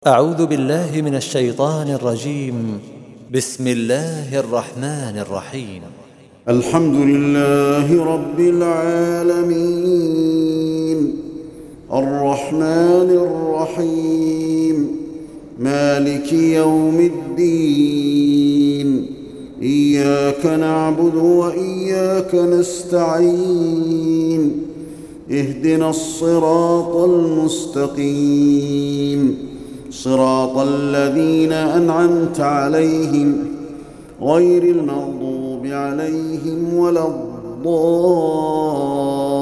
أعوذ بالله من الشيطان الرجيم. بسم الله الرحمن الرحيم. الحمد لله رب العالمين الرحمن الرحيم مالك يوم الدين إياك نعبد وإياك نستعين اهدنا الصراط المستقيم صراط الذين أنعمت عليهم غير المغضوب عليهم ولا الضالين.